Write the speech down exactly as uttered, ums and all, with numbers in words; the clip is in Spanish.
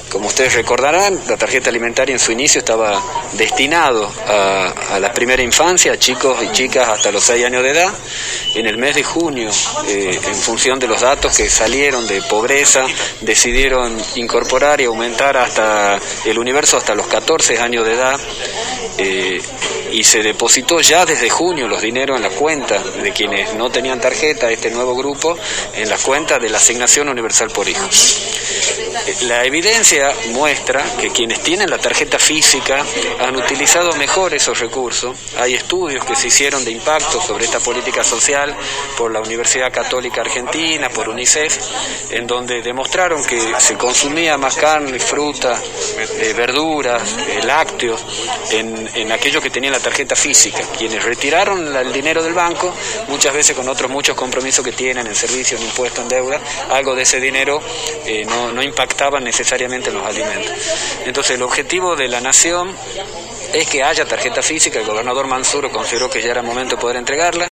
Como ustedes recordarán, la tarjeta alimentaria en su inicio estaba destinado a, a la primera infancia, a chicos y chicas hasta los seis años de edad. En el mes de junio, eh, en función de los datos que salieron de pobreza, decidieron incorporar y aumentar hasta el universo hasta los catorce años de edad. Eh, y se depositó ya desde junio los dineros en la cuenta de quienes no tenían tarjeta, este nuevo grupo, en la cuenta de la Asignación Universal por Hijo. La evidencia muestra que quienes tienen la tarjeta física han utilizado mejor esos recursos. Hay estudios que se hicieron de impacto sobre esta política social por la Universidad Católica Argentina, por UNICEF, en donde demostraron que se consumía más carne, fruta, eh, verduras, eh, lácteos, en, en aquellos que tenían la tarjeta física. Quienes retiraron el dinero del banco, muchas veces con otros muchos compromisos que tienen en servicios, en impuestos, en deuda, algo de ese dinero eh, no, no impactaba necesariamente en los alimentos. Entonces el objetivo de la Nación es que haya tarjeta física. El gobernador Mansur consideró que ya era momento de poder entregarla.